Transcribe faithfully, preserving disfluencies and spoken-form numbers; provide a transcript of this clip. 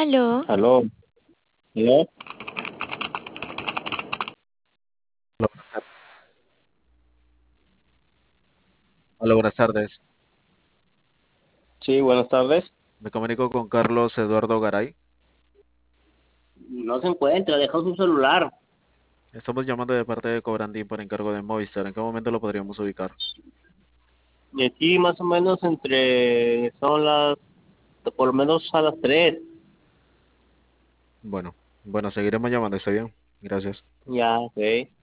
Aló, Aló, ¿no? Hola, buenas tardes. Hola, buenas tardes. Sí, buenas tardes. Me comunico con Carlos Eduardo Garay. No se encuentra, dejó su celular. Estamos llamando de parte de Cobrandín por encargo de Movistar. ¿En qué momento lo podríamos ubicar? Y aquí más o menos entre, son las, por lo menos a las tres. Bueno, bueno, seguiremos llamando, ¿está bien? Gracias. Ya, ok.